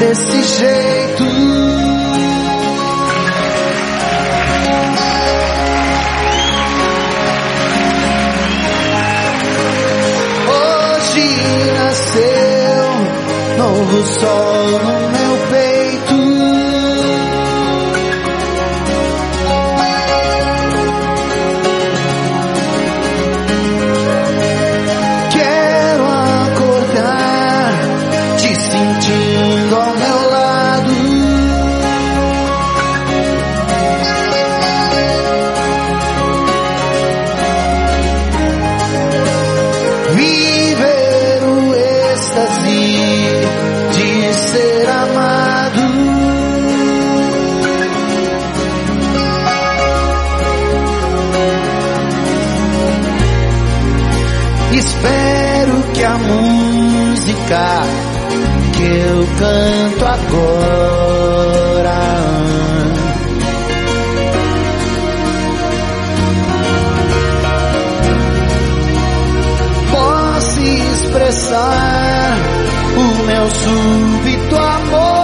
desse jeito. Hoje nasceu novo sol no meu peito. Quero acordar te sentindo ao meu lado. Viver o êxtase de ser amado. Espero que a música que eu canto agora possa expressar o meu súbito amor.